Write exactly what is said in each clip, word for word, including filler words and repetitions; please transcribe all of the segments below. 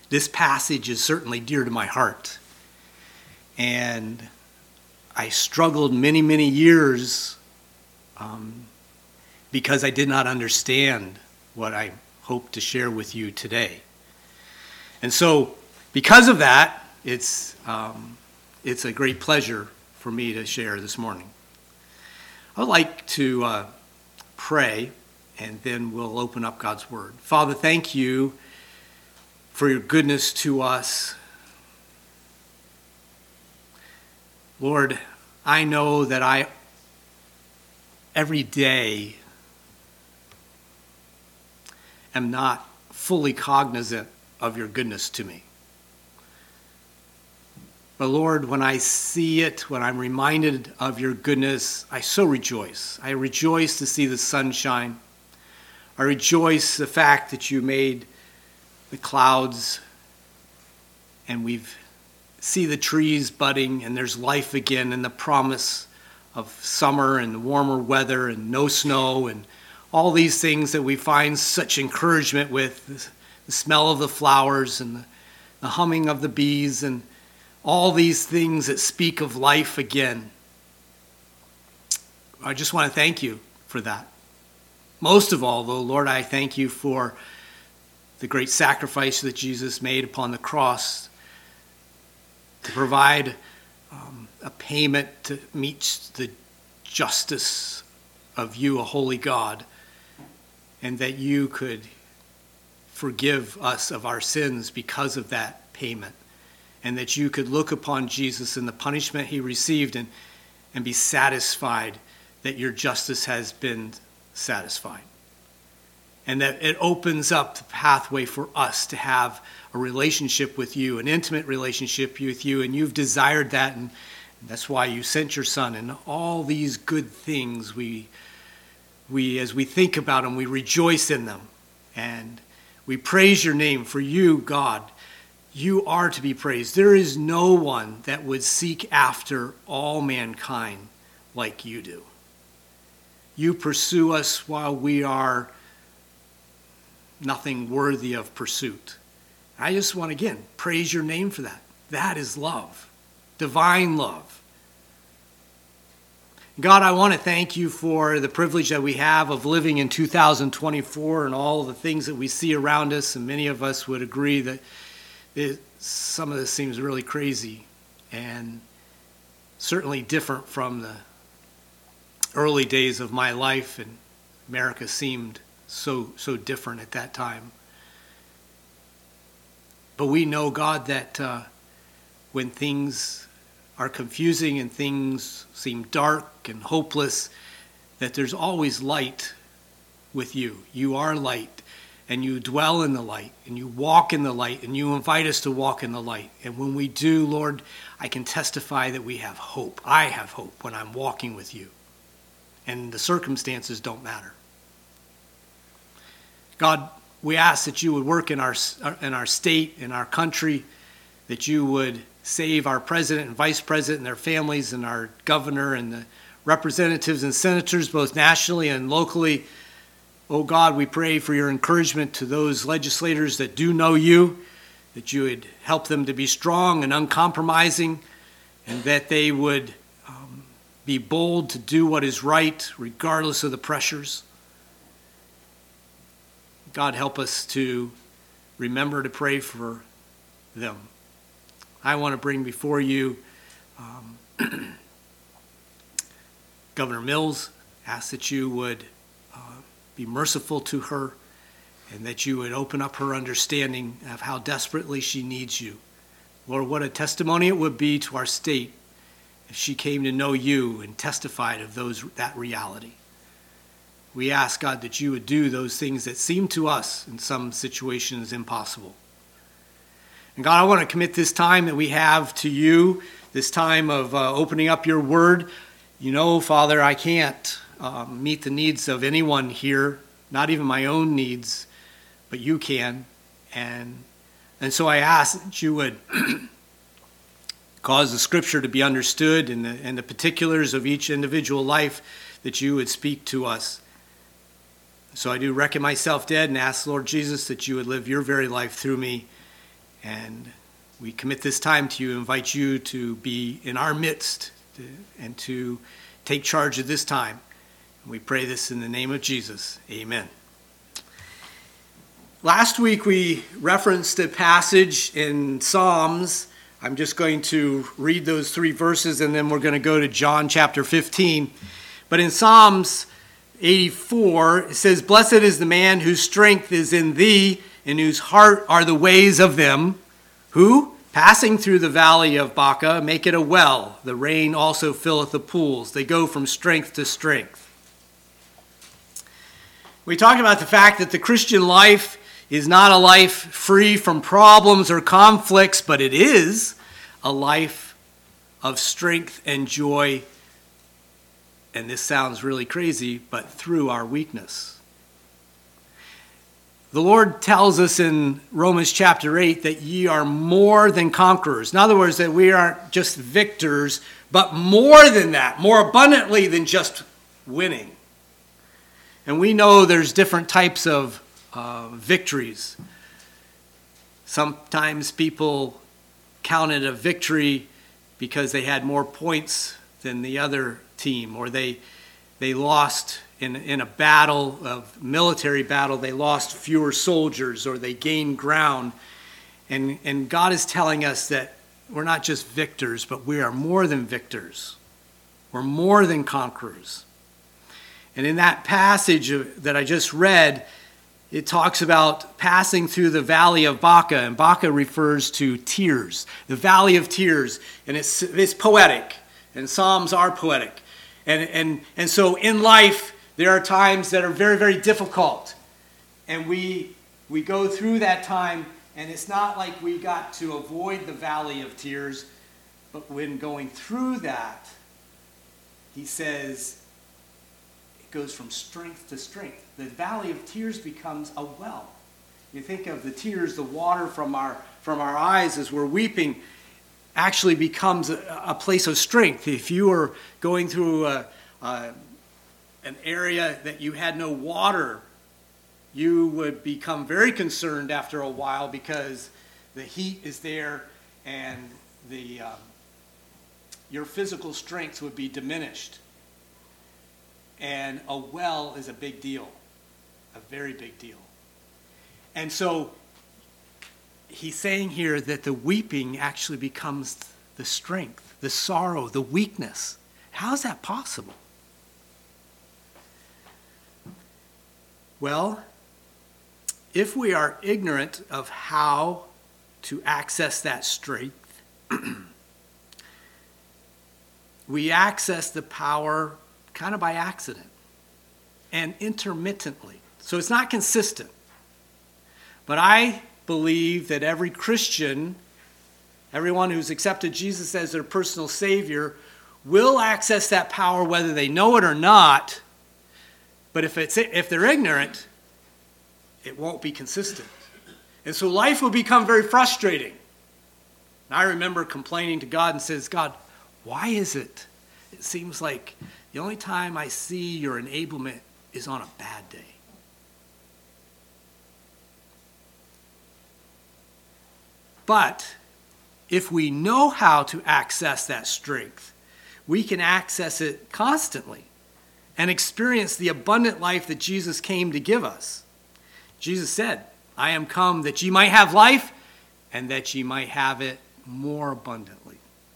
this passage is certainly dear to my heart. And I struggled many, many years um, because I did not understand what I hope to share with you today. And so, because of that, it's um, it's a great pleasure for me to share this morning. I would like to uh, pray, and then we'll open up God's Word. Father, thank you for your goodness to us. Lord, I know that I, every day, am not fully cognizant of your goodness to me. But Lord, when I see it, when I'm reminded of your goodness, I so rejoice. I rejoice to see the sunshine. I rejoice the fact that you made the clouds and we've see the trees budding and there's life again and the promise of summer and warmer weather and no snow and all these things that we find such encouragement with, the smell of the flowers and the, the humming of the bees and all these things that speak of life again. I just want to thank you for that. Most of all, though, Lord, I thank you for the great sacrifice that Jesus made upon the cross to provide um, a payment to meet the justice of you, a holy God, and that you could forgive us of our sins because of that payment, and that you could look upon Jesus and the punishment he received and, and be satisfied that your justice has been satisfied. And that it opens up the pathway for us to have a relationship with you, an intimate relationship with you, and you've desired that, and that's why you sent your Son, and all these good things, we, we as we think about them, we rejoice in them, and we praise your name. For you, God, you are to be praised. There is no one that would seek after all mankind like you do. You pursue us while we are nothing worthy of pursuit. I just want to, again, praise your name for that. That is love, divine love. God, I want to thank you for the privilege that we have of living in two thousand twenty-four and all the things that we see around us, and many of us would agree that it, some of this seems really crazy and certainly different from the early days of my life, and America seemed so so different at that time. But we know, God, that uh, when things are confusing and things seem dark and hopeless, that there's always light with you. You are light, and you dwell in the light, and you walk in the light, and you invite us to walk in the light. And when we do, Lord, I can testify that we have hope. I have hope when I'm walking with you, and the circumstances don't matter. God, we ask that you would work in our in our state, in our country, that you would save our president and vice president and their families, and our governor and the representatives and senators, both nationally and locally. Oh God, we pray for your encouragement to those legislators that do know you, that you would help them to be strong and uncompromising, and that they would um, be bold to do what is right, regardless of the pressures. God, help us to remember to pray for them. I want to bring before you um, Governor Mills. Ask that you would uh, be merciful to her, and that you would open up her understanding of how desperately she needs you. Lord, what a testimony it would be to our state if she came to know you and testified of those that reality. We ask, God, that you would do those things that seem to us in some situations impossible. And God, I want to commit this time that we have to you, this time of uh, opening up your word. You know, Father, I can't uh, meet the needs of anyone here, not even my own needs, but you can. And, and so I ask that you would cause the scripture to be understood, and the, and the particulars of each individual life, that you would speak to us. So I do reckon myself dead and ask, Lord Jesus, that you would live your very life through me, And we commit this time to you, invite you to be in our midst to, and to take charge of this time. We pray this in the name of Jesus. Amen. Last week we referenced a passage in Psalms. I'm just going to read those three verses and then we're going to go to John chapter fifteen. But in Psalms eighty-four, it says, "Blessed is the man whose strength is in thee, in whose heart are the ways of them, who, passing through the valley of Baca, make it a well. The rain also filleth the pools. They go from strength to strength." We talked about the fact that the Christian life is not a life free from problems or conflicts, but it is a life of strength and joy. And this sounds really crazy, but through our weakness. The Lord tells us in Romans chapter eight that ye are more than conquerors. In other words, that we aren't just victors, but more than that, more abundantly than just winning. And we know there's different types of uh, victories. Sometimes people count it a victory because they had more points than the other team, or they they lost in in a battle of military battle, they lost fewer soldiers, or they gained ground. And and God is telling us that we're not just victors, but we are more than victors. We're more than conquerors. And in that passage that I just read, it talks about passing through the valley of Baca, and Baca refers to tears, the valley of tears, and it's it's poetic, and Psalms are poetic. And, and, and so in life, there are times that are very, very difficult. And we, we go through that time, and it's not like we got to avoid the valley of tears, but when going through that, he says, it goes from strength to strength. The valley of tears becomes a well. You think of the tears, the water from our, from our eyes as we're weeping, actually becomes a, a place of strength. If you were going through a, a, an area that you had no water, you would become very concerned after a while because the heat is there and the um, your physical strength would be diminished. And a well is a big deal, a very big deal. And so he's saying here that the weeping actually becomes the strength, the sorrow, the weakness. How is that possible? Well, if we are ignorant of how to access that strength, we access the power kind of by accident and intermittently. So it's not consistent. But I believe that every Christian, everyone who's accepted Jesus as their personal Savior, will access that power whether they know it or not. But if it's if they're ignorant, it won't be consistent. And so life will become very frustrating. And I remember complaining to God and says, "God, why is it? It seems like the only time I see your enablement is on a bad day." But if we know how to access that strength, we can access it constantly and experience the abundant life that Jesus came to give us. Jesus said, "I am come that ye might have life and that ye might have it more abundantly."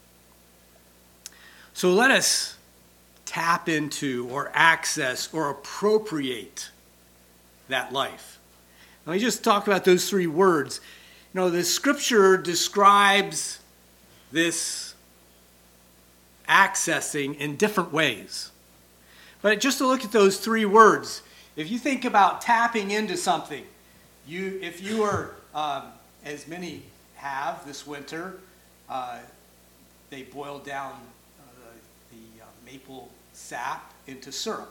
So let us tap into or access or appropriate that life. Let me just talk about those three words. You know, the scripture describes this accessing in different ways. But just to look at those three words, if you think about tapping into something, you if you are, um, as many have this winter, uh, they boil down uh, the, the uh, maple sap into syrup.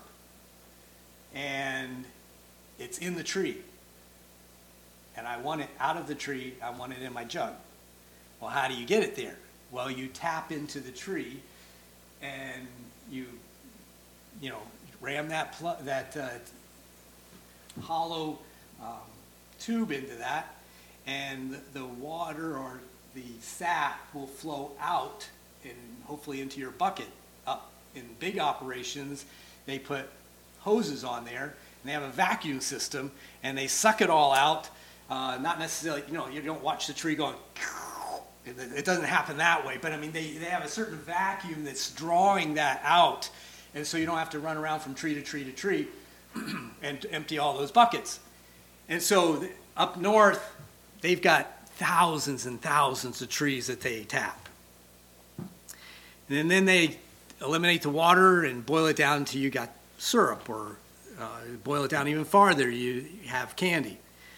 And it's in the tree. And I want it out of the tree, I want it in my jug. Well, how do you get it there? Well, you tap into the tree and you, you know, ram that pl- that uh, hollow um, tube into that, and the water or the sap will flow out and hopefully into your bucket. Up in big operations, they put hoses on there, and they have a vacuum system, and they suck it all out. Uh, not necessarily, you know, you don't watch the tree going, it doesn't happen that way, but I mean, they, they have a certain vacuum that's drawing that out, and so you don't have to run around from tree to tree to tree and empty all those buckets. And so up north, they've got thousands and thousands of trees that they tap. And then they eliminate the water and boil it down until you got syrup, or uh, boil it down even farther, you have candy.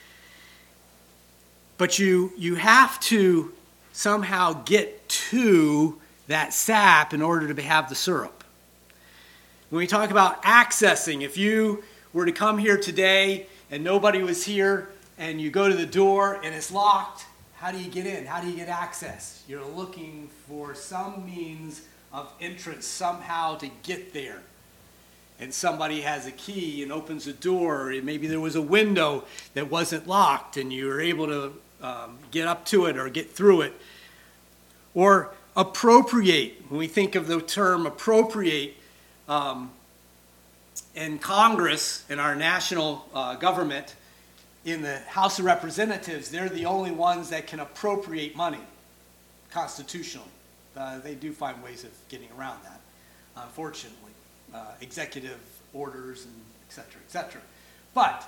But you you have to somehow get to that sap in order to have the syrup. When we talk about accessing, if you were to come here today and nobody was here, and you go to the door and it's locked, how do you get in? How do you get access? You're looking for some means of entrance somehow to get there. And somebody has a key and opens a door, and maybe there was a window that wasn't locked and you were able to um, get up to it or get through it. Or appropriate. When we think of the term appropriate, um, in Congress, in our national uh, government, in the House of Representatives, they're the only ones that can appropriate money constitutionally. Uh, they do find ways of getting around that, unfortunately. Uh, executive orders and et cetera, et cetera. But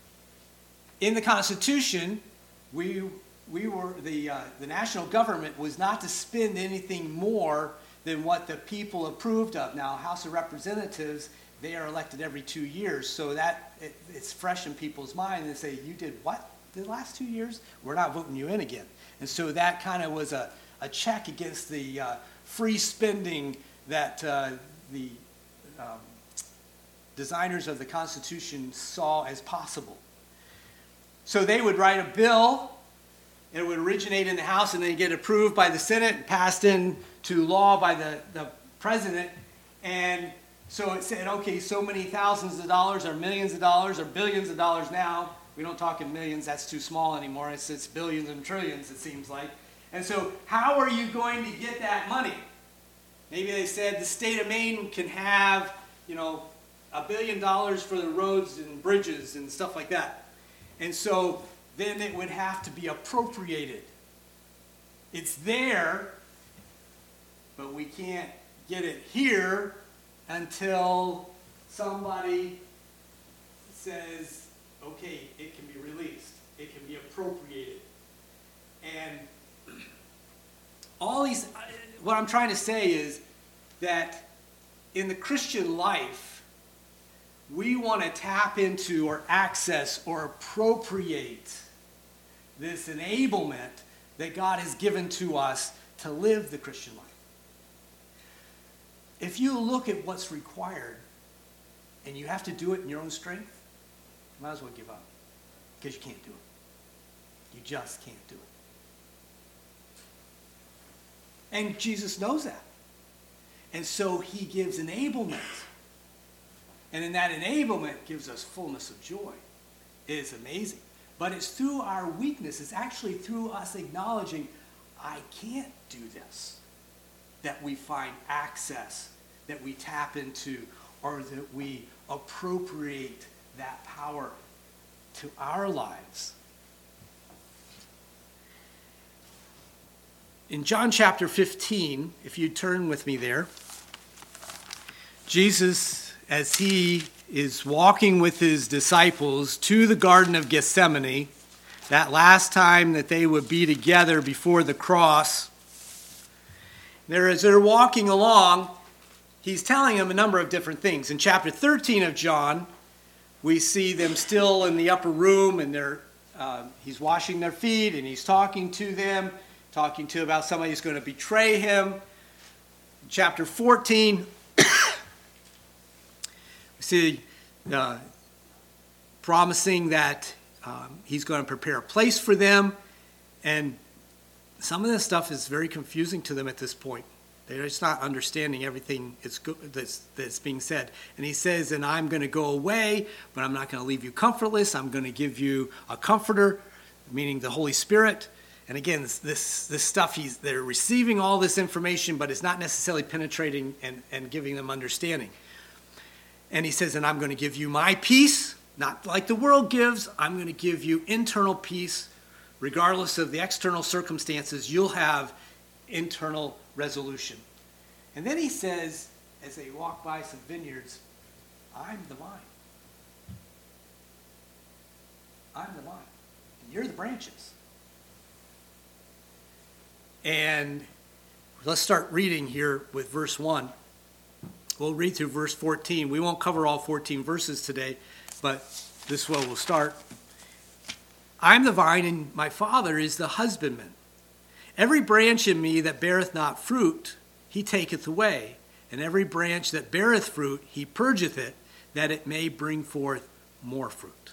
in the Constitution, we we were the uh, the national government was not to spend anything more than what the people approved of. Now, House of Representatives, they are elected every two years, so that it, it's fresh in people's mind. They say, "You did what the last two years? We're not voting you in again." And so that kind of was a a check against the uh, free spending that uh, the Um, designers of the Constitution saw as possible. So they would write a bill, and it would originate in the House and then get approved by the Senate and passed into law by the, the President. And so it said, okay, so many thousands of dollars or millions of dollars or billions of dollars now. We don't talk in millions, that's too small anymore. It's, it's billions and trillions, it seems like. And so how are you going to get that money? Maybe they said the state of Maine can have, you know, a billion dollars for the roads and bridges and stuff like that. And so then it would have to be appropriated. It's there, but we can't get it here until somebody says, okay, it can be released. It can be appropriated. And all these, what I'm trying to say is that in the Christian life, we want to tap into or access or appropriate this enablement that God has given to us to live the Christian life. If you look at what's required and you have to do it in your own strength, you might as well give up, because you can't do it. You just can't do it. And Jesus knows that. And so he gives enablement. And in that enablement gives us fullness of joy. It is amazing. But it's through our weakness, it's actually through us acknowledging, I can't do this, that we find access, that we tap into, or that we appropriate that power to our lives. In John chapter fifteen, if you turn with me there, Jesus, as he is walking with his disciples to the Garden of Gethsemane, that last time that they would be together before the cross, there, as they're walking along, he's telling them a number of different things. In chapter thirteen of John, we see them still in the upper room, and they're, uh, he's washing their feet, and he's talking to them, talking to about somebody who's going to betray him. In chapter fourteen, we see uh, promising that um, he's going to prepare a place for them. And some of this stuff is very confusing to them at this point. They're just not understanding everything that's, go- that's, that's being said. And he says, and I'm going to go away, but I'm not going to leave you comfortless. I'm going to give you a comforter meaning the Holy Spirit. And again, this this, this stuff, he's, they're receiving all this information, but it's not necessarily penetrating and, and giving them understanding. And he says, and I'm going to give you my peace, not like the world gives. I'm going to give you internal peace. Regardless of the external circumstances, you'll have internal resolution. And then he says, as they walk by some vineyards, I'm the vine. I'm the vine. And you're the branches. And let's start reading here with verse one. We'll read through verse fourteen. We won't cover all fourteen verses today, but this is where we'll start. I'm the vine, and my Father is the husbandman. Every branch in me that beareth not fruit, he taketh away. And every branch that beareth fruit, he purgeth it, that it may bring forth more fruit.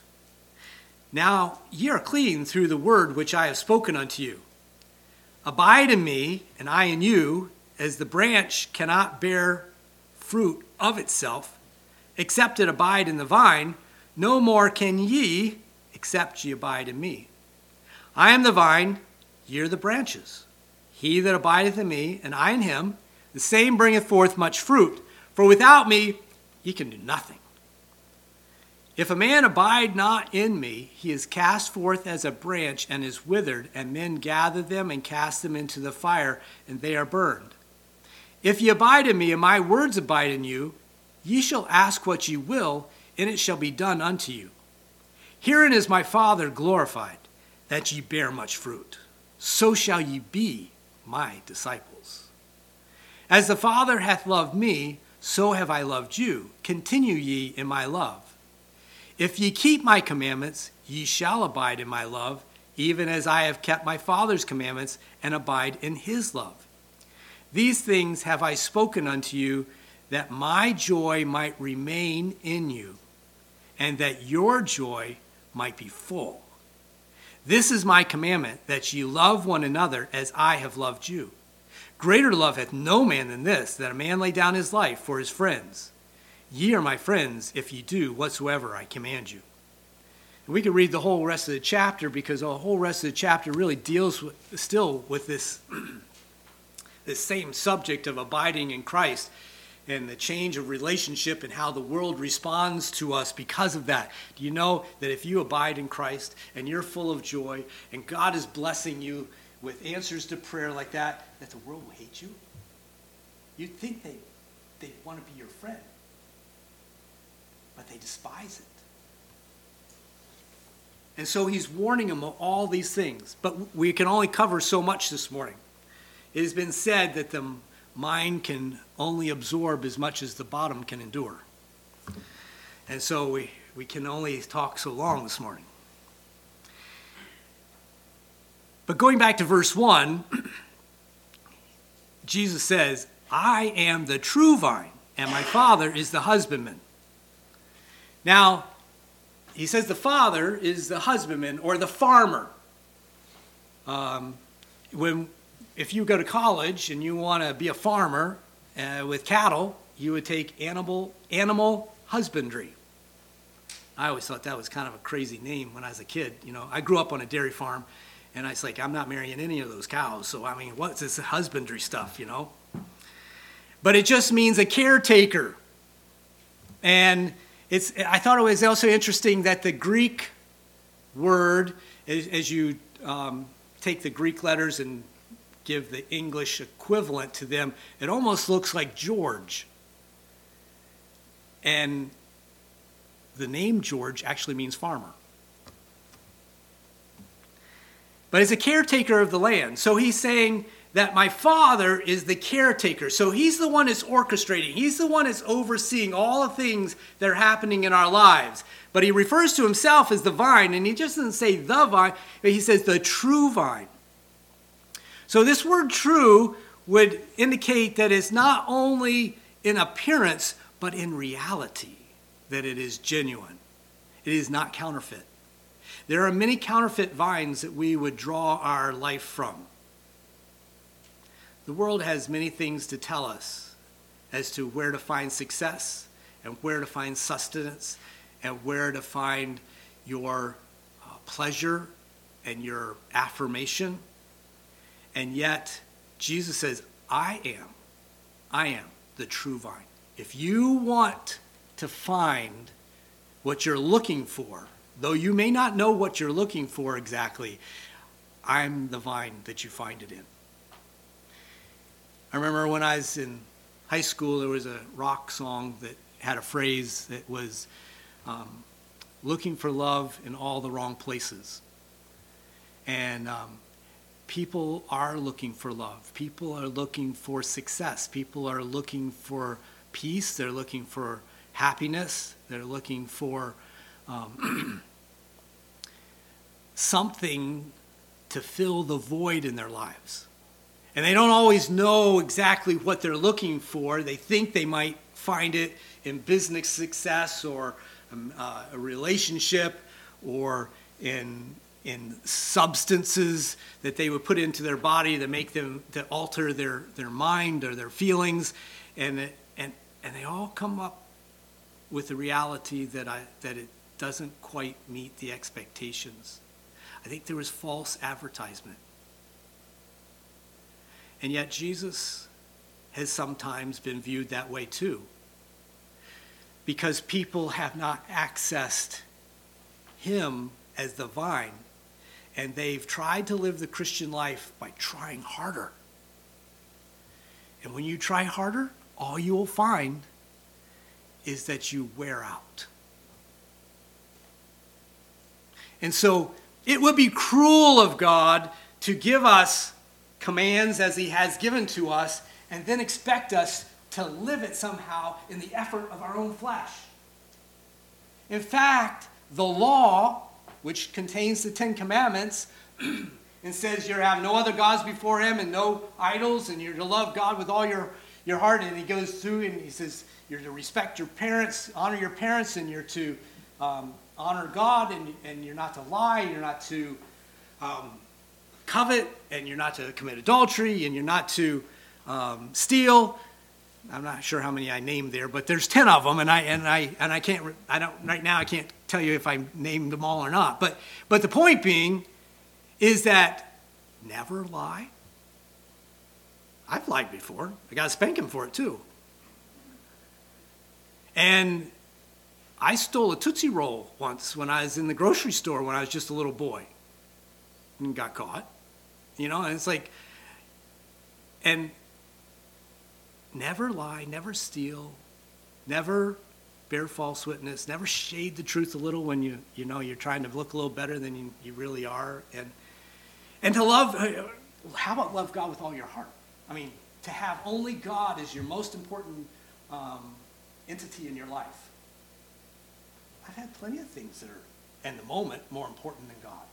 Now ye are clean through the word which I have spoken unto you. Abide in me, and I in you, as the branch cannot bear fruit of itself, except it abide in the vine, no more can ye, except ye abide in me. I am the vine, ye are the branches. He that abideth in me, and I in him, the same bringeth forth much fruit. For without me ye can do nothing. If a man abide not in me, he is cast forth as a branch and is withered, and men gather them and cast them into the fire, and they are burned. If ye abide in me, and my words abide in you, ye shall ask what ye will, and it shall be done unto you. Herein is my Father glorified, that ye bear much fruit. So shall ye be my disciples. As the Father hath loved me, so have I loved you. Continue ye in my love. If ye keep my commandments, ye shall abide in my love, even as I have kept my Father's commandments and abide in his love. These things have I spoken unto you, that my joy might remain in you, and that your joy might be full. This is my commandment, that ye love one another as I have loved you. Greater love hath no man than this, that a man lay down his life for his friends. Ye are my friends, if ye do whatsoever I command you. And we could read the whole rest of the chapter, because the whole rest of the chapter really deals with, still with this, this same subject of abiding in Christ and the change of relationship and how the world responds to us because of that. Do you know that if you abide in Christ and you're full of joy and God is blessing you with answers to prayer like that, that the world will hate you? You'd think they, they want to be your friend, but they despise it. And so he's warning them of all these things. But we can only cover so much this morning. It has been said that the mind can only absorb as much as the bottom can endure. And so we, we can only talk so long this morning. But going back to verse one, Jesus says, I am the true vine, and my Father is the husbandman. Now, he says the Father is the husbandman or the farmer. Um, when, if you go to college and you want to be a farmer uh, with cattle, you would take animal, animal husbandry. I always thought that was kind of a crazy name when I was a kid. You know, I grew up on a dairy farm, and I was like, I'm not marrying any of those cows. So, I mean, what's this husbandry stuff, you know? But it just means a caretaker. And it's, I thought it was also interesting that the Greek word, as, as you um, take the Greek letters and give the English equivalent to them, it almost looks like George. And the name George actually means farmer. But it's a caretaker of the land. So he's saying that my Father is the caretaker. So he's the one that's orchestrating. He's the one that's overseeing all the things that are happening in our lives. But he refers to himself as the vine, and he just doesn't say the vine, but he says the true vine. So this word true would indicate that it's not only in appearance, but in reality, that it is genuine. It is not counterfeit. There are many counterfeit vines that we would draw our life from. The world has many things to tell us as to where to find success and where to find sustenance and where to find your uh, pleasure and your affirmation. And yet, Jesus says, I am, I am the true vine. If you want to find what you're looking for, though you may not know what you're looking for exactly, I'm the vine that you find it in. I remember when I was in high school, there was a rock song that had a phrase that was um, looking for love in all the wrong places. And um, people are looking for love. People are looking for success. People are looking for peace. They're looking for happiness. They're looking for um, something to fill the void in their lives. And they don't always know exactly what they're looking for. They think they might find it in business success or um, uh, a relationship or in in substances that they would put into their body to make them, to alter their, their mind or their feelings. And it, and and they all come up with the reality that I that it doesn't quite meet the expectations. I think there was false advertisement. And yet Jesus has sometimes been viewed that way too, because people have not accessed him as the vine, and they've tried to live the Christian life by trying harder. And when you try harder, all you will find is that you wear out. And so it would be cruel of God to give us commands as he has given to us and then expect us to live it somehow in the effort of our own flesh. In fact, the law, which contains the Ten Commandments, and says you're to have no other gods before him and no idols, and you're to love God with all your, your heart. And he goes through and he says you're to respect your parents, honor your parents, and you're to um, honor God, and, and you're not to lie, you're not to um, covet, and you're not to commit adultery, and you're not to um, steal. I'm not sure how many I named there, but there's ten of them, and I and I and I can't. I don't right now. I can't tell you if I named them all or not. But but the point being is that never lie. I've lied before. I got a spanking for it too. And I stole a Tootsie Roll once when I was in the grocery store when I was just a little boy, and got caught. You know, and it's like, and. Never lie, never steal, never bear false witness, never shade the truth a little when you you know you're trying to look a little better than you, you really are. And and to love, how about love God with all your heart? I mean, to have only God as your most important um, entity in your life. I've had plenty of things that are, in the moment, more important than God.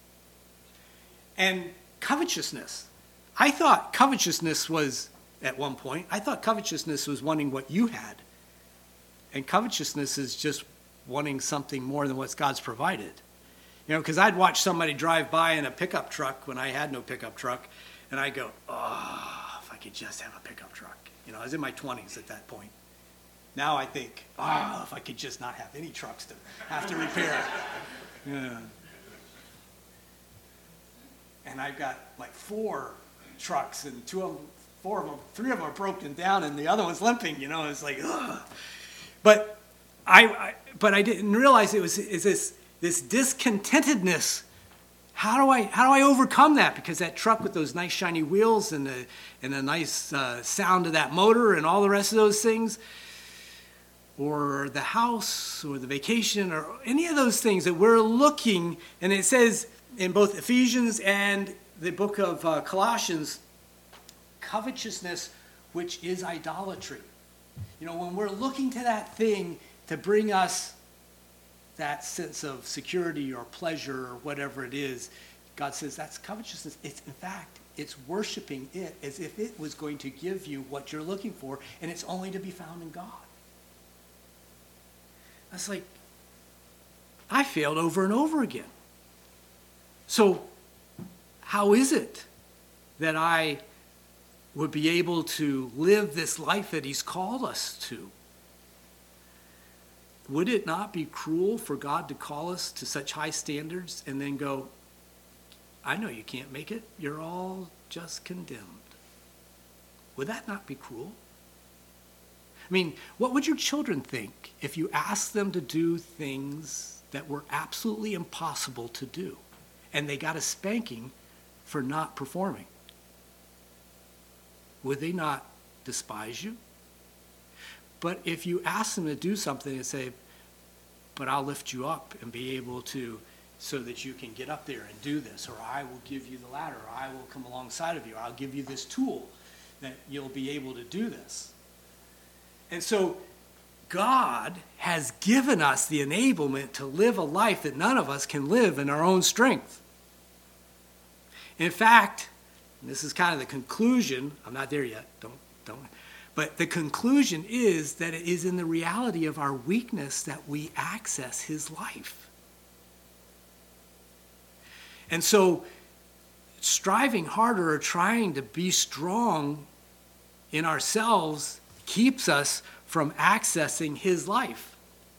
And covetousness. I thought covetousness was... At one point, I thought covetousness was wanting what you had. And covetousness is just wanting something more than what God's provided. You know, because I'd watch somebody drive by in a pickup truck when I had no pickup truck, and I'd go, oh, if I could just have a pickup truck. You know, I was in my twenties at that point. Now I think, oh, if I could just not have any trucks to have to repair. Yeah. And I've got like four trucks, and two of them, Four of them, three of them are broken down, and the other one's limping. You know, it's like, ugh. But I, I, but I didn't realize it was is this this discontentedness. How do I how do I overcome that? Because that truck with those nice shiny wheels and the and the nice uh, sound of that motor and all the rest of those things, or the house or the vacation or any of those things that we're looking, and it says in both Ephesians and the book of uh, Colossians. Covetousness, which is idolatry. You know, when we're looking to that thing to bring us that sense of security or pleasure or whatever it is, God says that's covetousness. It's, in fact, it's worshiping it as if it was going to give you what you're looking for, and it's only to be found in God. That's like, I failed over and over again. So, how is it that I would be able to live this life that he's called us to? Would it not be cruel for God to call us to such high standards and then go, I know you can't make it. You're all just condemned. Would that not be cruel? I mean, what would your children think if you asked them to do things that were absolutely impossible to do, and they got a spanking for not performing? Would they not despise you? But if you ask them to do something and say, but I'll lift you up and be able to, so that you can get up there and do this, or I will give you the ladder, or I will come alongside of you, or I'll give you this tool that you'll be able to do this. And so God has given us the enablement to live a life that none of us can live in our own strength. In fact, and this is kind of the conclusion, I'm not there yet, don't, don't, but the conclusion is that it is in the reality of our weakness that we access his life. And so striving harder or trying to be strong in ourselves keeps us from accessing his life.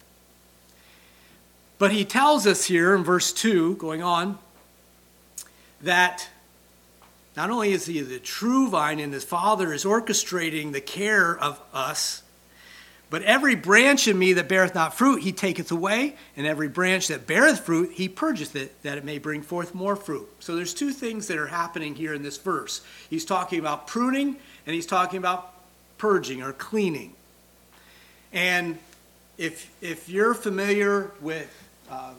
But he tells us here in verse two, going on, that not only is he the true vine and his Father is orchestrating the care of us, but every branch in me that beareth not fruit, he taketh away, and every branch that beareth fruit, he purgeth it, that it may bring forth more fruit. So there's two things that are happening here in this verse. He's talking about pruning, and he's talking about purging or cleaning. And if if you're familiar with um,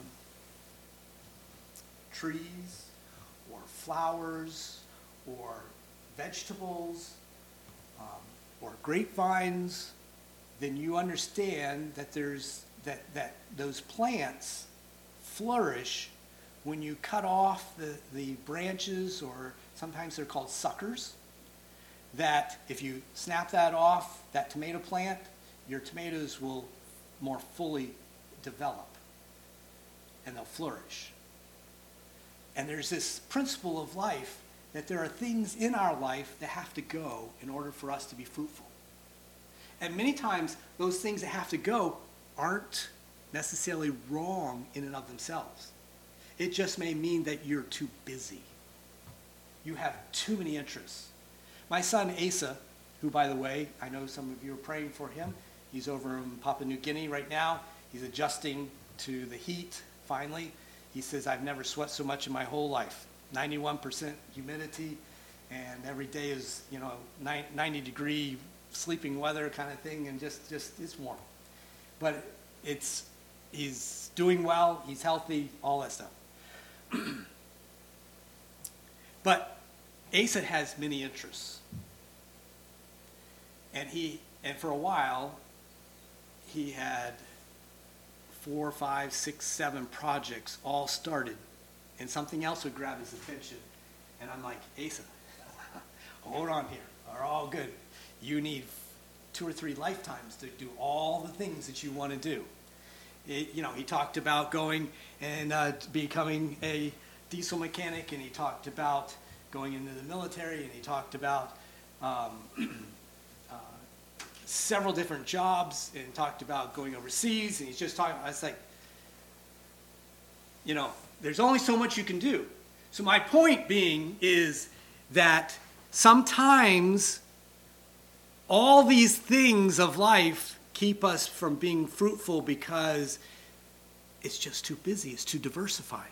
trees or flowers or vegetables um, or grapevines, then you understand that there's that that those plants flourish when you cut off the, the branches, or sometimes they're called suckers, that if you snap that off, that tomato plant, your tomatoes will more fully develop and they'll flourish. And there's this principle of life that there are things in our life that have to go in order for us to be fruitful. And many times those things that have to go aren't necessarily wrong in and of themselves. It just may mean that you're too busy. You have too many interests. My son Asa, who, by the way, I know some of you are praying for him. He's over in Papua New Guinea right now. He's adjusting to the heat, finally. He says, I've never sweat so much in my whole life. ninety-one percent humidity, and every day is, you know, ninety degree sleeping weather kind of thing, and just, just it's warm. But it's, he's doing well, he's healthy, all that stuff. But Asa has many interests. And he, and for a while, he had four, five, six, seven projects all started, and something else would grab his attention. And I'm like, Asa, hold on here, are all good. You need two or three lifetimes to do all the things that you want to do. It, you know, he talked about going and uh, becoming a diesel mechanic, and he talked about going into the military, and he talked about um, uh, several different jobs, and talked about going overseas, and he's just talking, I was like, you know, there's only so much you can do. So my point being is that sometimes all these things of life keep us from being fruitful because it's just too busy, it's too diversified.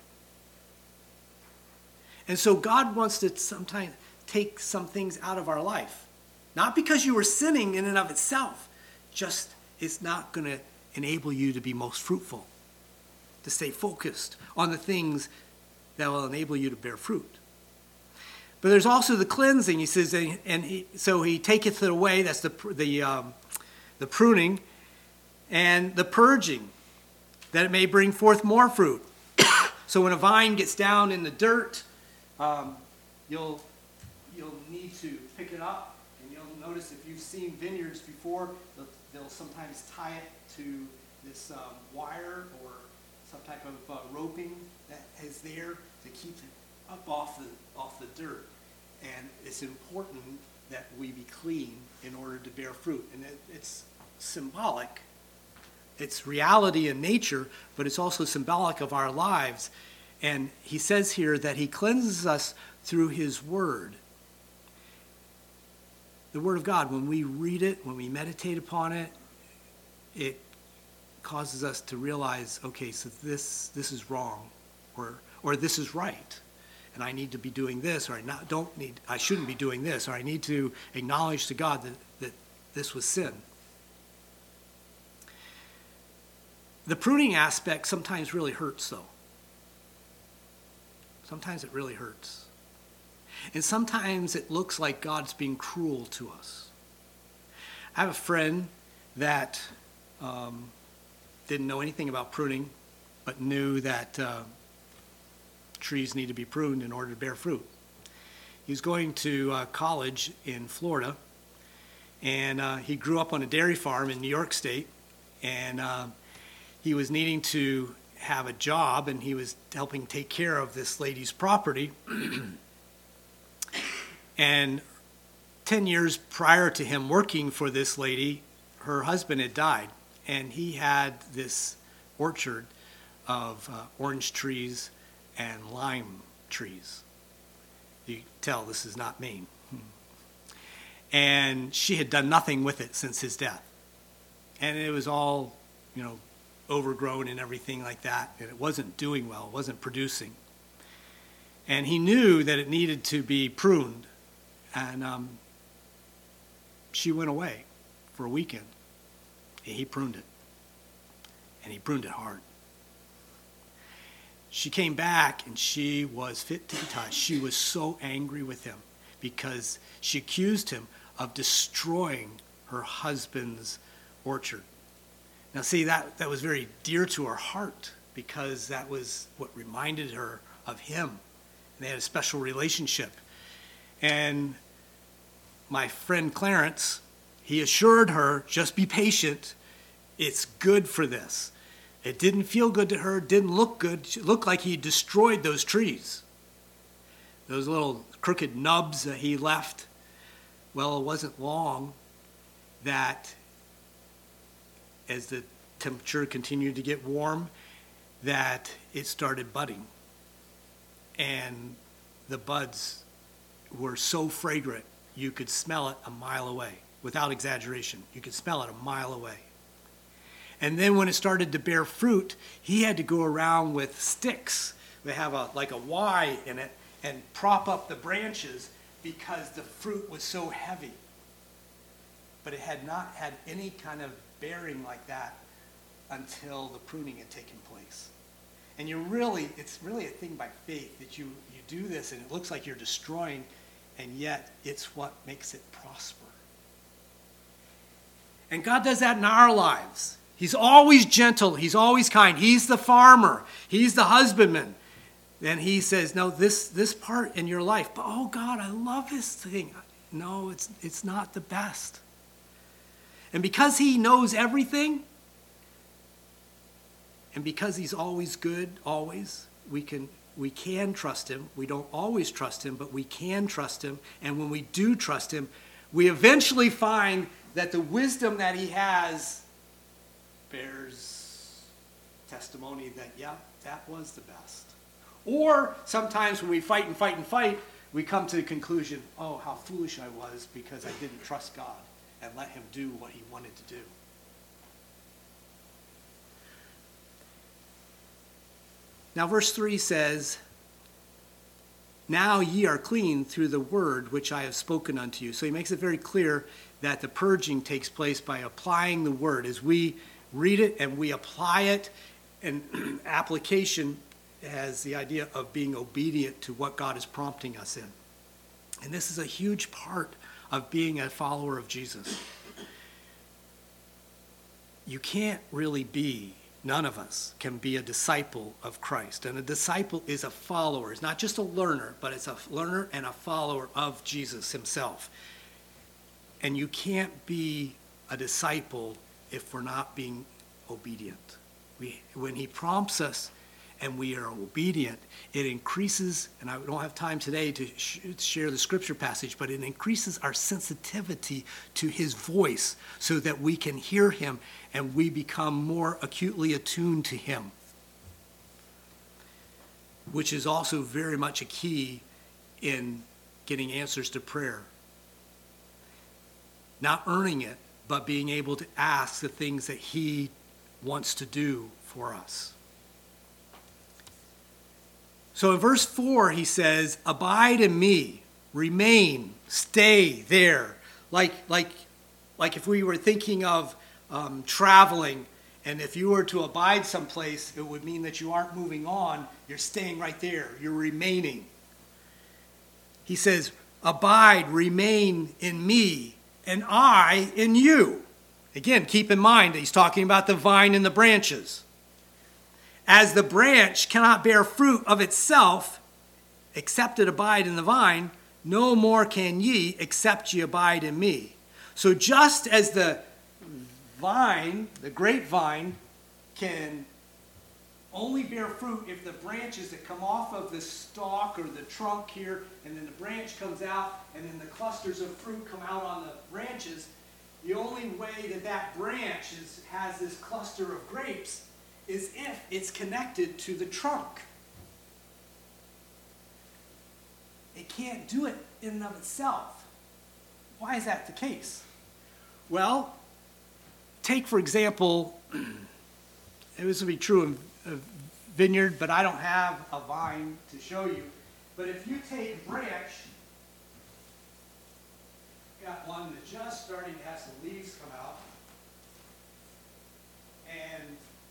And so God wants to sometimes take some things out of our life. Not because you were sinning in and of itself, just it's not going to enable you to be most fruitful, to stay focused on the things that will enable you to bear fruit. But there's also the cleansing. He says, and he, so he taketh it away. That's the the um, the pruning, and the purging, that it may bring forth more fruit. So when a vine gets down in the dirt, um, you'll you'll need to pick it up, and you'll notice if you've seen vineyards before, they'll, they'll sometimes tie it to this um, wire or some type of uh, roping that is there to keep it up off the off the dirt. And it's important that we be clean in order to bear fruit. And it, it's symbolic. It's reality in nature, but it's also symbolic of our lives. And he says here that he cleanses us through his word. The word of God, when we read it, when we meditate upon it, it causes us to realize, okay, so this this is wrong, or or this is right, and I need to be doing this, or I not, don't need, I shouldn't be doing this, or I need to acknowledge to God that, that this was sin. The pruning aspect sometimes really hurts, though. Sometimes it really hurts. And sometimes it looks like God's being cruel to us. I have a friend that um, didn't know anything about pruning, but knew that uh, trees need to be pruned in order to bear fruit. He was going to uh, college in Florida, and uh, he grew up on a dairy farm in New York State, and uh, he was needing to have a job, and he was helping take care of this lady's property. And ten years prior to him working for this lady, her husband had died, and he had this orchard of uh, orange trees and lime trees. You can tell this is not Maine. And she had done nothing with it since his death. And it was all, you know, overgrown and everything like that, and it wasn't doing well, it wasn't producing. And he knew that it needed to be pruned. And um, she went away for a weekend. And he pruned it. And he pruned it hard. She came back and she was fit to be touched. She was so angry with him because she accused him of destroying her husband's orchard. Now see, that, that was very dear to her heart because that was what reminded her of him. And they had a special relationship. And my friend Clarence, he assured her, just be patient. It's good for this. It didn't feel good to her, didn't look good. It looked like he destroyed those trees. Those little crooked nubs that he left. Well, it wasn't long that as the temperature continued to get warm, that it started budding. And the buds were so fragrant, you could smell it a mile away. Without exaggeration, you could smell it a mile away. And then when it started to bear fruit, he had to go around with sticks. They have a like a Y in it and prop up the branches because the fruit was so heavy. But it had not had any kind of bearing like that until the pruning had taken place. And you really, it's really a thing by faith that you, you do this and it looks like you're destroying, and yet it's what makes it prosper. And God does that in our lives. He's always gentle. He's always kind. He's the farmer. He's the husbandman. And he says, no, this, this part in your life, but oh God, I love this thing. No, it's, it's not the best. And because he knows everything, and because he's always good, always, we can we can trust him. We don't always trust him, but we can trust him. And when we do trust him, we eventually find that the wisdom that he has bears testimony that, yeah, that was the best. Or sometimes when we fight and fight and fight, we come to the conclusion, oh, how foolish I was because I didn't trust God and let him do what he wanted to do. Now verse three says, now ye are clean through the word which I have spoken unto you. So he makes it very clear that the purging takes place by applying the word. As we read it and we apply it, and application has the idea of being obedient to what God is prompting us in. And this is a huge part of being a follower of Jesus. You can't really be, none of us can be a disciple of Christ. And a disciple is a follower. It's not just a learner, but it's a learner and a follower of Jesus himself. And you can't be a disciple if we're not being obedient. We, when he prompts us and we are obedient, it increases, and I don't have time today to sh- share the scripture passage, but it increases our sensitivity to his voice so that we can hear him and we become more acutely attuned to him. which is also very much a key in getting answers to prayer. Not earning it, but being able to ask the things that he wants to do for us. So in verse four, he says, abide in me, remain, stay there. Like, like, like if we were thinking of um, traveling, and if you were to abide someplace, it would mean that you aren't moving on, you're staying right there, you're remaining. He says, abide, remain in me, and I in you. Again, keep in mind that he's talking about the vine and the branches. As the branch cannot bear fruit of itself, except it abide in the vine, no more can ye, except ye abide in me. So just as the vine, the grapevine, can only bear fruit if the branches that come off of the stalk or the trunk here, and then the branch comes out, and then the clusters of fruit come out on the branches, the only way that that branch is, has this cluster of grapes is if it's connected to the trunk. It can't do it in and of itself. Why is that the case? Well, take, for example, this would be true in a vineyard, but I don't have a vine to show you. But if you take a branch, got one that's just starting to have some leaves come out, and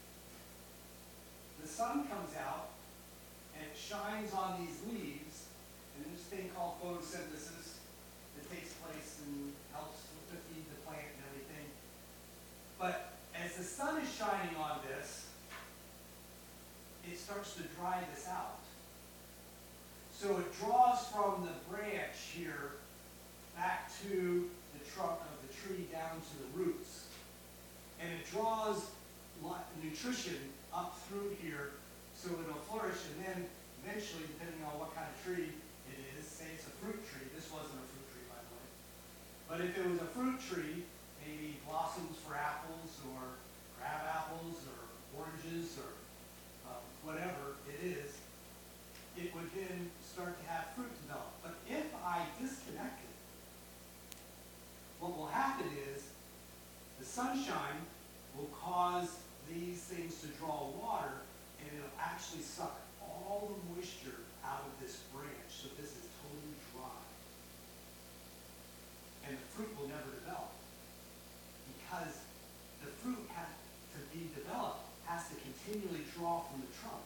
the sun comes out and it shines on these leaves, and there's this thing called photosynthesis that takes place and helps to feed the plant and everything. But as the sun is shining on this, it starts to dry this out. So it draws from the branch here back to the trunk of the tree down to the roots. And it draws nutrition up through here so it'll flourish, and then eventually, depending on what kind of tree it is, say it's a fruit tree. This wasn't a fruit tree, by the way. But if it was a fruit tree, maybe blossoms for apples or crab apples or oranges or um, whatever it is, it would then start to have fruit develop. But if I disconnect it, what will happen is the sunshine will cause these things to draw water, and it'll actually suck all the moisture out of this branch. So this is totally dry. And the fruit will never develop, because the fruit has to be developed has to continually draw from the trunk.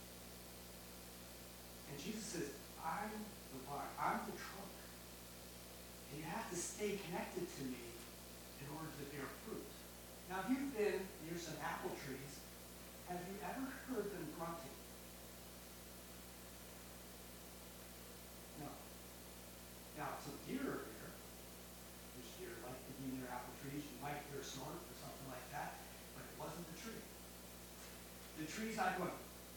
And Jesus says, I'm the vine, I'm the trunk. And you have to stay connected to me in order to bear fruit. Now, if you've been near some apple trees, have you ever heard them grunting? No. Now, some deer are there. There's deer like to be near apple trees. You might hear a snort or something like that, but it wasn't the tree. The tree's not going.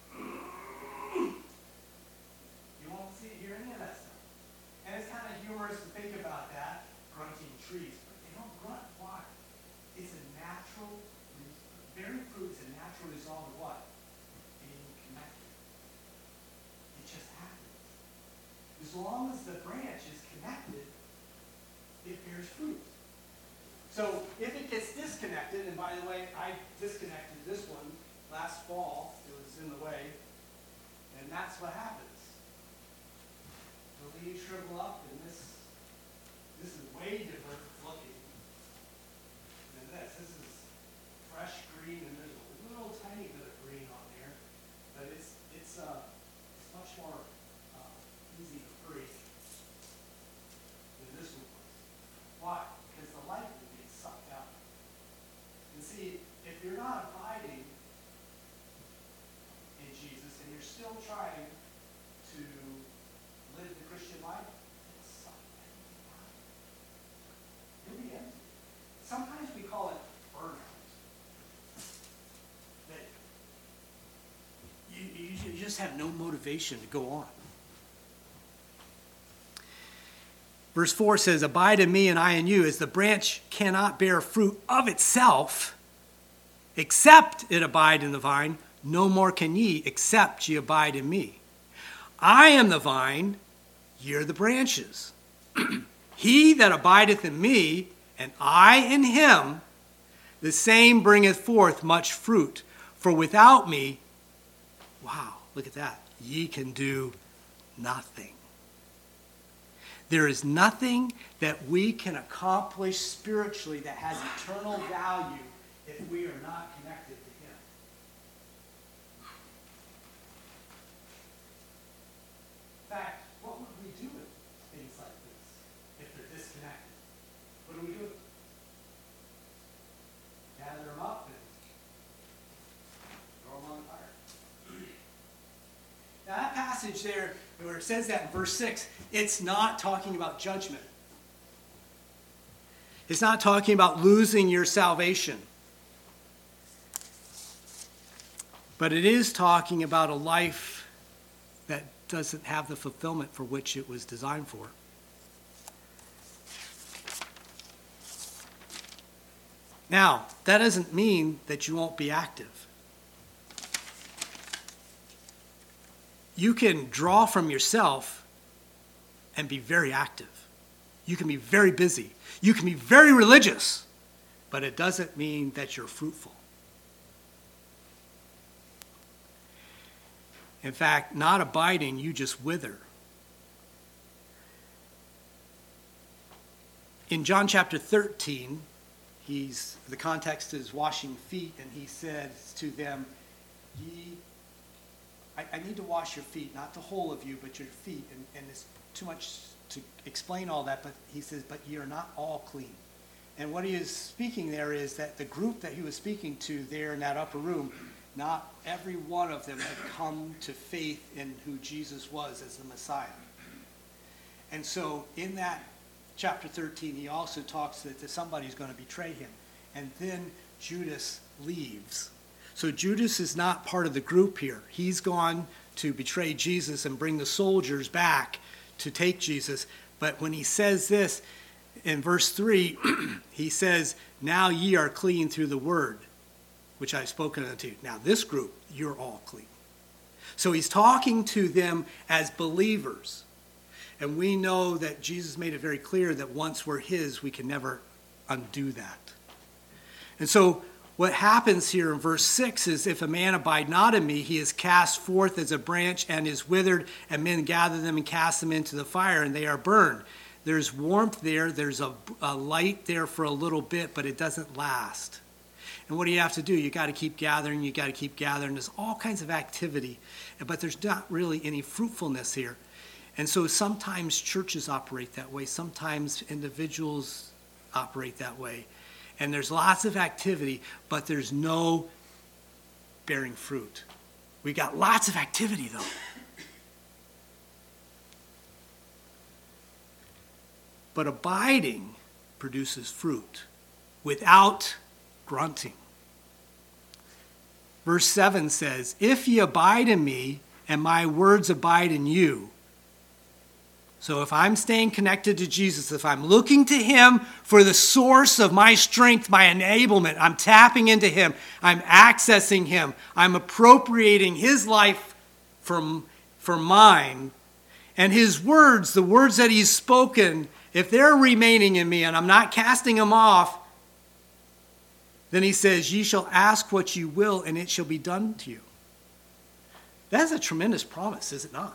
You won't see, hear any of that stuff. And it's kind of humorous to think about that, grunting trees, but they don't grunt. Why? It's a natural, bearing fruit is a natural result of what? Being connected. It just happens. As long as the branch is connected, it bears fruit. So if it gets disconnected, and by the way, I disconnected this one last fall, it was in the way, and that's what happens. The leaves shrivel up, and this, this is way different looking than this. This is fresh green, and there's a little tiny bit of green on there, but it's it's uh it's much more uh, easy to breathe than this one was. Why? Because the light will get sucked out. And see, if you're not abiding in Jesus and you're still trying to live the Christian life, it'll suck everything out. You'll be empty. Sometimes we call it burnout. That you, you, you just have no motivation to go on. Verse four says, abide in me and I in you, as the branch cannot bear fruit of itself, except it abide in the vine, no more can ye, except ye abide in me. I am the vine, ye are the branches. He that abideth in me, and I in him, the same bringeth forth much fruit. For without me, wow, look at that, ye can do nothing. There is nothing that we can accomplish spiritually that has eternal value if we are not connected to him. In fact, what would we do with things like this if they're disconnected? What do we do? Gather them up and throw them on fire. Now that passage there, where it says that in verse six, it's not talking about judgment. It's not talking about losing your salvation. But it is talking about a life that doesn't have the fulfillment for which it was designed for. Now, that doesn't mean that you won't be active. You can draw from yourself and be very active. You can be very busy. You can be very religious, but it doesn't mean that you're fruitful. In fact, not abiding, you just wither. In John chapter thirteen, he's the context is washing feet, and he says to them, ye I, I need to wash your feet, not the whole of you, but your feet. And, and it's too much to explain all that, but he says, but ye are not all clean. And what he is speaking there is that the group that he was speaking to there in that upper room, not every one of them had come to faith in who Jesus was as the Messiah. And so in that chapter thirteen, he also talks that somebody's going to betray him. And then Judas leaves. So Judas is not part of the group here. He's gone to betray Jesus and bring the soldiers back to take Jesus. But when he says this in verse three, he says, now ye are clean through the word, which I've spoken unto you. Now this group, you're all clean. So he's talking to them as believers. And we know that Jesus made it very clear that once we're his, we can never undo that. And so what happens here in verse six is, if a man abide not in me, he is cast forth as a branch and is withered, and men gather them and cast them into the fire, and they are burned. There's warmth there, there's a, a light there for a little bit, but it doesn't last. And what do you have to do? You got to keep gathering, you got to keep gathering. There's all kinds of activity, but there's not really any fruitfulness here. And so sometimes churches operate that way, sometimes individuals operate that way. And there's lots of activity, but there's no bearing fruit. We got lots of activity, though. But abiding produces fruit without grunting. Verse seven says, if ye abide in me, and my words abide in you. So if I'm staying connected to Jesus, if I'm looking to him for the source of my strength, my enablement, I'm tapping into him, I'm accessing him, I'm appropriating his life from, for mine, and his words, the words that he's spoken, if they're remaining in me and I'm not casting them off, then he says, ye shall ask what you will, and it shall be done to you. That's a tremendous promise, is it not?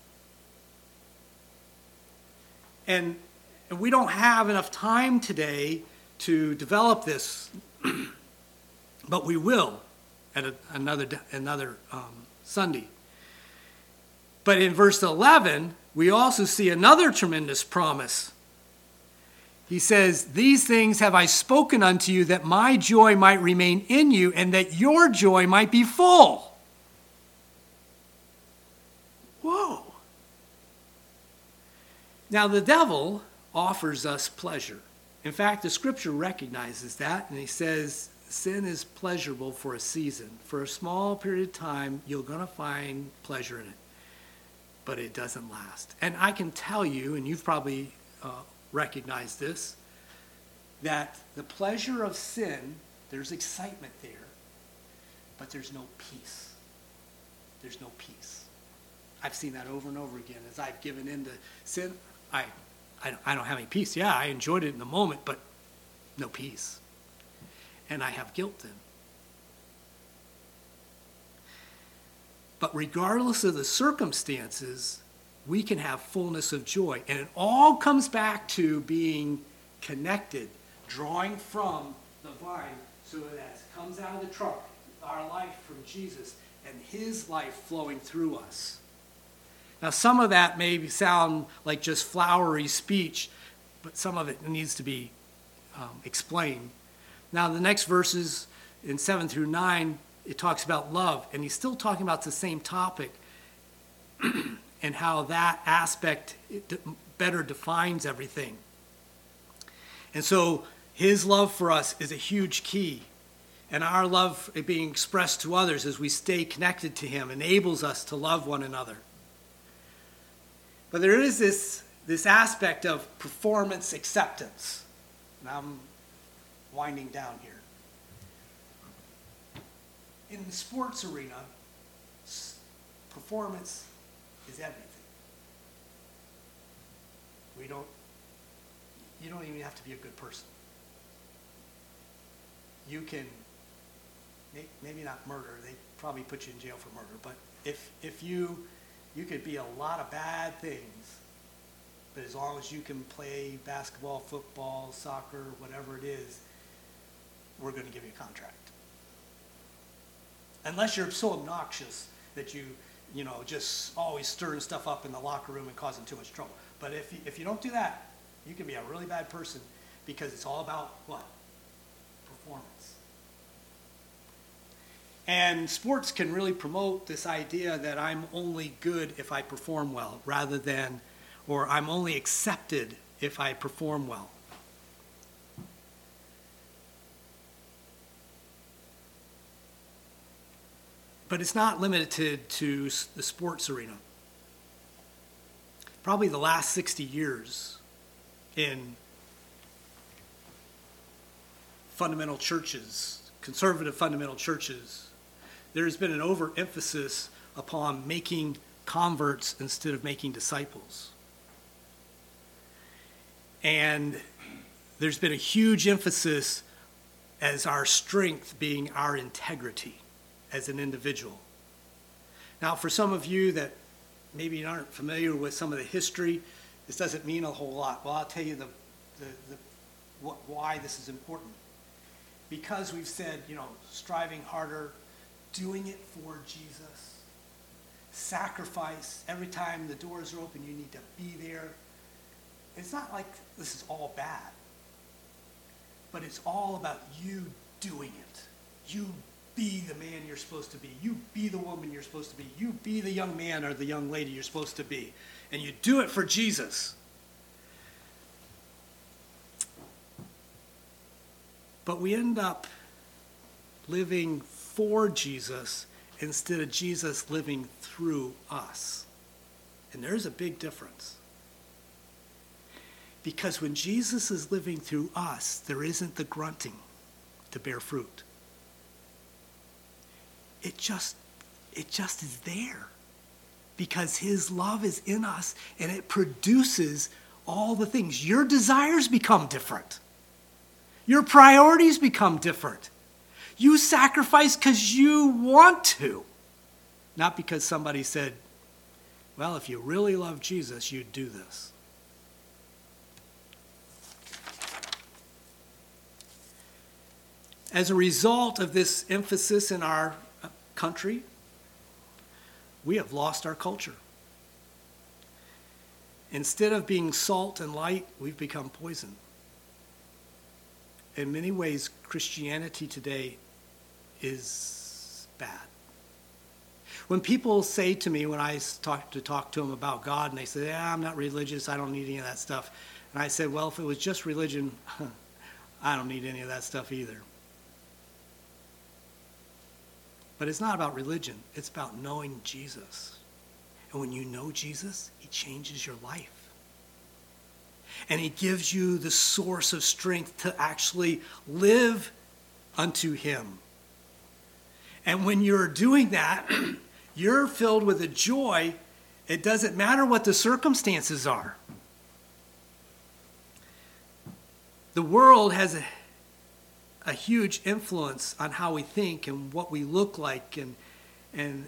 And we don't have enough time today to develop this, but we will at a, another, another um, Sunday. But in verse eleven, we also see another tremendous promise. He says, these things have I spoken unto you, that my joy might remain in you, and that your joy might be full. Whoa. Now, the devil offers us pleasure. In fact, the scripture recognizes that, and he says, sin is pleasurable for a season. For a small period of time, you're going to find pleasure in it, but it doesn't last. And I can tell you, and you've probably uh, recognized this, that the pleasure of sin, there's excitement there, but there's no peace. There's no peace. I've seen that over and over again. As I've given in to sin, I, I, don't, I don't have any peace. Yeah, I enjoyed it in the moment, but no peace. And I have guilt then. But regardless of the circumstances, we can have fullness of joy. And it all comes back to being connected, drawing from the vine so that it comes out of the trunk, our life from Jesus, and his life flowing through us. Now, some of that may sound like just flowery speech, but some of it needs to be um, explained. Now, the next verses in seven through nine, it talks about love, and he's still talking about the same topic and how that aspect better defines everything. And so his love for us is a huge key. And our love being expressed to others as we stay connected to him enables us to love one another. But there is this, this aspect of performance acceptance. And I'm winding down here. In the sports arena, performance is everything. We don't, you don't even have to be a good person. You can, maybe not murder, they probably put you in jail for murder, but if if you, you could be a lot of bad things, but as long as you can play basketball, football, soccer, whatever it is, we're going to give you a contract. Unless you're so obnoxious that you, you know, just always stirring stuff up in the locker room and causing too much trouble. But if you, if you don't do that, you can be a really bad person because it's all about what? Performance. And sports can really promote this idea that I'm only good if I perform well, rather than, or I'm only accepted if I perform well. But it's not limited to, to the sports arena. Probably the last sixty years in fundamental churches, conservative fundamental churches, there's been an overemphasis upon making converts instead of making disciples. And there's been a huge emphasis as our strength being our integrity as an individual. Now, for some of you that maybe aren't familiar with some of the history, this doesn't mean a whole lot. Well, I'll tell you the, the, the what, why this is important. Because we've said, you know, striving harder, doing it for Jesus, sacrifice. Every time the doors are open, you need to be there. It's not like this is all bad, but it's all about you doing it. You be the man you're supposed to be. You be the woman you're supposed to be. You be the young man or the young lady you're supposed to be. And you do it for Jesus. But we end up living for Jesus instead of Jesus living through us. And there's a big difference. Because when Jesus is living through us, there isn't the grunting to bear fruit. It just, it just is there. Because his love is in us and it produces all the things. Your desires become different. Your priorities become different. You sacrifice because you want to, not because somebody said, well, if you really love Jesus, you'd do this. As a result of this emphasis in our country, we have lost our culture. Instead of being salt and light, we've become poison. In many ways, Christianity today is bad. When people say to me, when I talk to talk to them about God, and they say, yeah, I'm not religious, I don't need any of that stuff. And I said, well, if it was just religion, I don't need any of that stuff either. But it's not about religion. It's about knowing Jesus. And when you know Jesus, he changes your life. And he gives you the source of strength to actually live unto him. And when you're doing that, you're filled with a joy It doesn't matter what the circumstances are. The world has a, a huge influence on how we think and what we look like, and and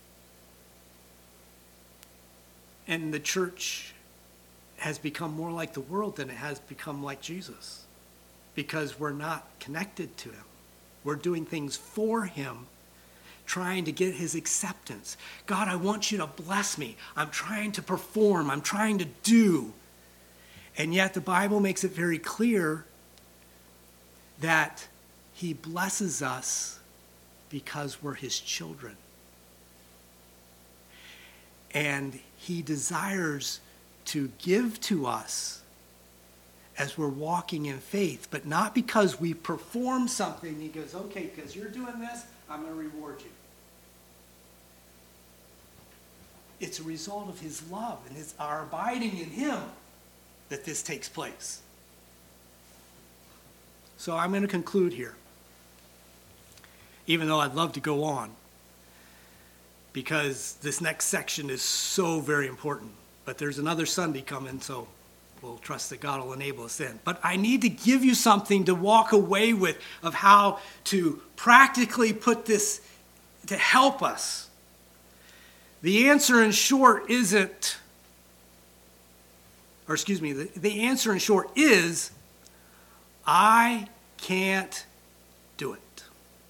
and the church has become more like the world than it has become like Jesus, because we're not connected to him. We're doing things for him, trying to get his acceptance. God, I want you to bless me. I'm trying to perform. I'm trying to do. And yet the Bible makes it very clear that he blesses us because we're his children. And he desires to give to us as we're walking in faith, but not because we perform something. He goes, okay, because you're doing this, I'm going to reward you. It's a result of his love and his, our abiding in him that this takes place. So I'm going to conclude here, even though I'd love to go on, because this next section is so very important. But there's another Sunday coming, so we'll trust that God will enable us then. But I need to give you something to walk away with of how to practically put this to help us. The answer in short isn't, or excuse me, the, the answer in short is, I can't do it.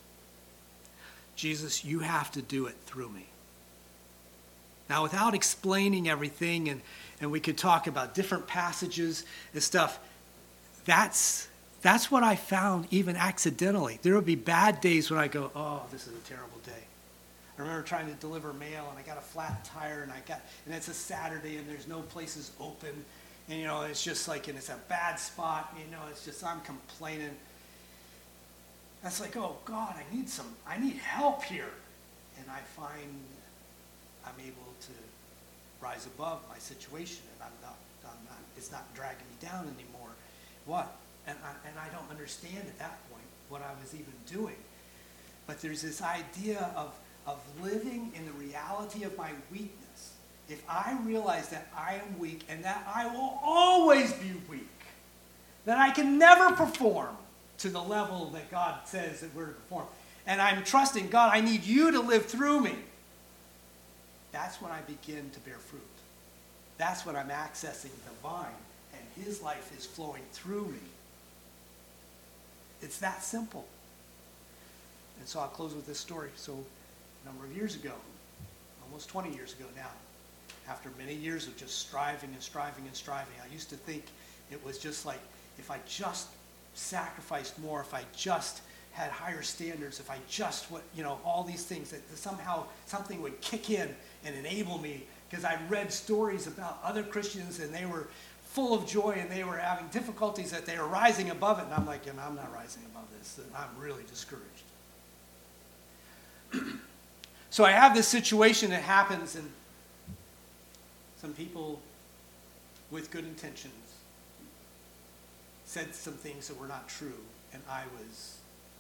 Jesus, you have to do it through me. Now, without explaining everything, and, and we could talk about different passages and stuff, that's, that's what I found even accidentally. There would be bad days when I go, oh, this is a terrible day. I remember trying to deliver mail, and I got a flat tire, and I got, and it's a Saturday, and there's no places open, and you know, it's just like, and it's a bad spot, you know, it's just, I'm complaining. That's like, oh God, I need some, I need help here. And I find I'm able to rise above my situation, and I'm not, I'm not, it's not dragging me down anymore. What? And I, and I don't understand at that point what I was even doing. But there's this idea of, of living in the reality of my weakness. If I realize that I am weak and that I will always be weak, that I can never perform to the level that God says that we're to perform, and I'm trusting, God, I need you to live through me, that's when I begin to bear fruit. That's when I'm accessing the vine, and his life is flowing through me. It's that simple. And so I'll close with this story. So a number of years ago, almost twenty years ago now, after many years of just striving and striving and striving, I used to think it was just like, if I just sacrificed more, if I just had higher standards, if I just, what you know, all these things, that somehow something would kick in and enable me, because I read stories about other Christians, and they were full of joy, and they were having difficulties, that they were rising above it, and I'm like, you know, I'm not rising above this, and I'm really discouraged. So I have this situation that happens, and some people with good intentions said some things that were not true, and I was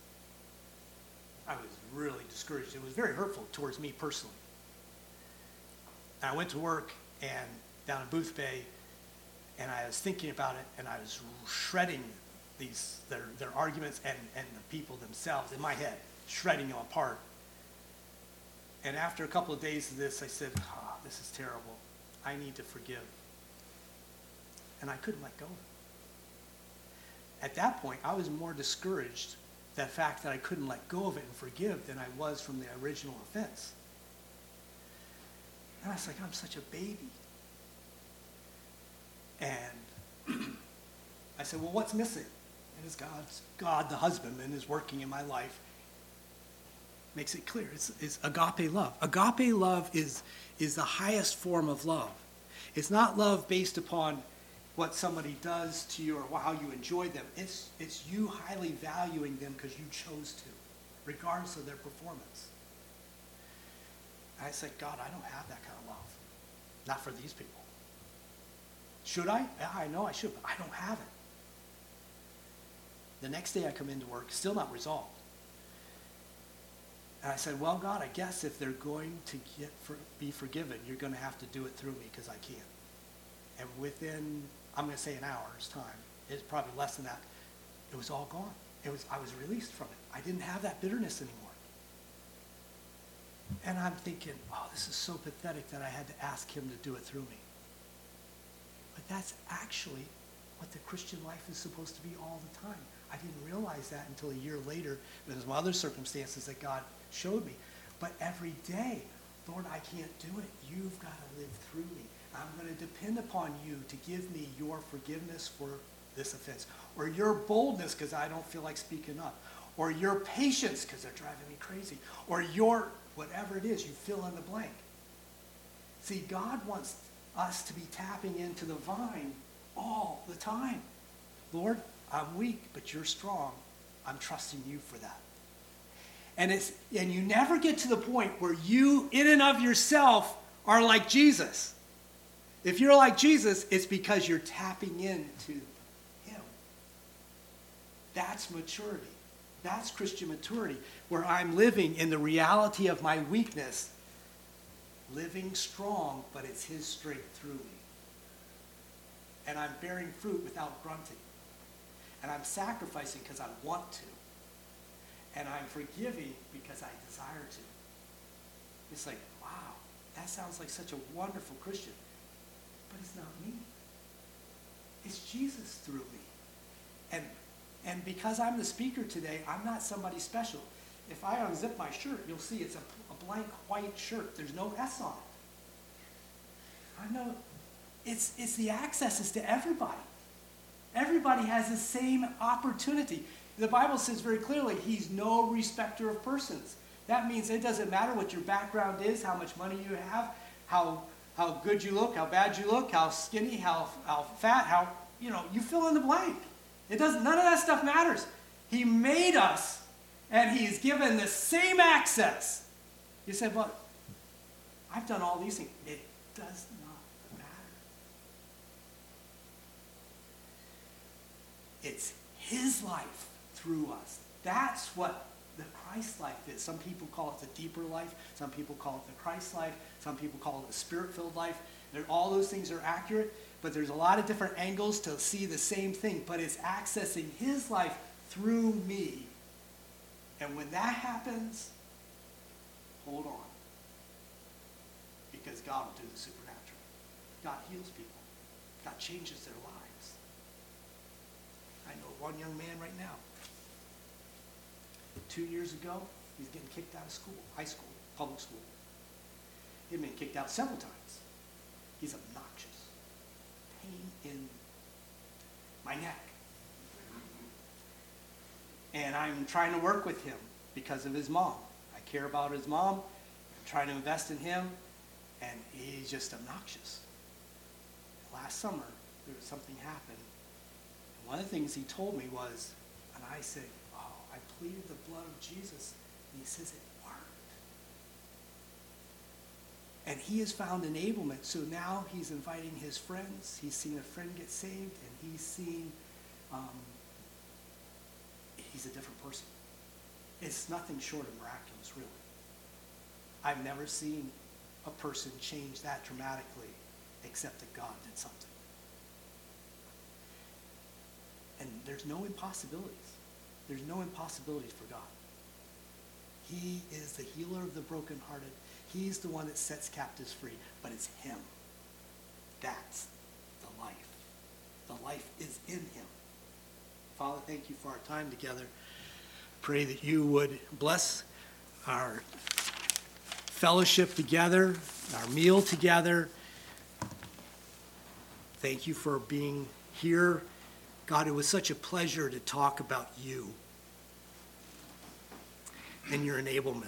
I was really discouraged. It was very hurtful towards me personally. And I went to work and down in Booth Bay, and I was thinking about it, and I was shredding these their their arguments and, and the people themselves in my head, shredding them apart. And after a couple of days of this, I said, oh, this is terrible. I need to forgive. And I couldn't let go. At that point, I was more discouraged, that fact that I couldn't let go of it and forgive, than I was from the original offense. And I was like, I'm such a baby. And I said, well, what's missing? And it's God's, God, the husbandman, is working in my life. Makes it clear. It's, it's agape love. Agape love is, is the highest form of love. It's not love based upon what somebody does to you or how you enjoy them. It's, it's you highly valuing them because you chose to, regardless of their performance. And I said, God, I don't have that kind of love. Not for these people. Should I? Yeah, I know I should, but I don't have it. The next day I come into work, still not resolved. And I said, well, God, I guess if they're going to get for, be forgiven, you're going to have to do it through me because I can't. And within, I'm going to say an hour's time, it's probably less than that, it was all gone. It was, I was released from it. I didn't have that bitterness anymore. And I'm thinking, oh, this is so pathetic that I had to ask him to do it through me. But that's actually what the Christian life is supposed to be all the time. I didn't realize that until a year later. There's some other circumstances that God showed me. But every day, Lord, I can't do it. You've got to live through me. I'm going to depend upon you to give me your forgiveness for this offense, or your boldness because I don't feel like speaking up, or your patience because they're driving me crazy, or your whatever it is, you fill in the blank. See, God wants us to be tapping into the vine all the time. Lord, I'm weak, but you're strong. I'm trusting you for that. And it's and you never get to the point where you, in and of yourself, are like Jesus. If you're like Jesus, it's because you're tapping into him. That's maturity. That's Christian maturity, where I'm living in the reality of my weakness, living strong, but it's his strength through me. And I'm bearing fruit without grunting. And I'm sacrificing because I want to. And I'm forgiving because I desire to. It's like, wow, that sounds like such a wonderful Christian. But it's not me. It's Jesus through me. And and because I'm the speaker today, I'm not somebody special. If I unzip my shirt, you'll see it's a, a blank white shirt. There's no S on it. I know it's it's the access is to everybody. Everybody has the same opportunity. The Bible says very clearly, he's no respecter of persons. That means it doesn't matter what your background is, how much money you have, how how good you look, how bad you look, how skinny, how how fat, how, you know, you fill in the blank. It doesn't, none of that stuff matters. He made us, and he's given the same access. You said, well, I've done all these things. It does not matter. It's his life through us. That's what the Christ life is. Some people call it the deeper life. Some people call it the Christ life. Some people call it the spirit-filled life. They're, all those things are accurate, but there's a lot of different angles to see the same thing. But it's accessing his life through me. And when that happens, hold on. Because God will do the supernatural. God heals people. God changes their lives. I know one young man right now. Two years ago, he's getting kicked out of school, high school, public school. He'd been kicked out several times. He's obnoxious. Pain in my neck. And I'm trying to work with him because of his mom. I care about his mom. I'm trying to invest in him. And he's just obnoxious. Last summer, there was something happened. And one of the things he told me was, and I said, oh, I pleaded the blood of Jesus. And he says it worked. And he has found enablement. So now he's inviting his friends. He's seen a friend get saved. And he's seen, um, he's a different person. It's nothing short of miraculous, really. I've never seen a person change that dramatically except that God did something. And there's no impossibilities. There's no impossibilities for God. He is the healer of the brokenhearted. He's the one that sets captives free, but it's him. That's the life. The life is in him. Father, thank you for our time together. Pray that you would bless our fellowship together, our meal together. Thank you for being here. God, it was such a pleasure to talk about you and your enablement.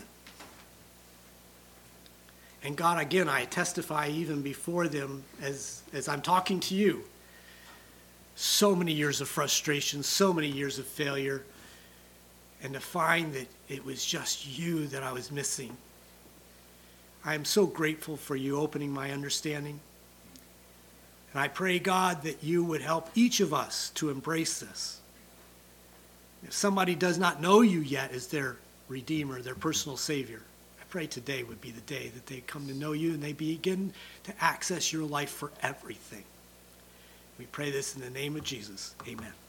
And God, again, I testify even before them as, as I'm talking to you. So many years of frustration, so many years of failure, and to find that it was just you that I was missing. I am so grateful for you opening my understanding. And I pray, God, that you would help each of us to embrace this. If somebody does not know you yet as their Redeemer, their personal Savior. I pray today would be the day that they come to know you and they begin to access your life for everything. We pray this in the name of Jesus. Amen.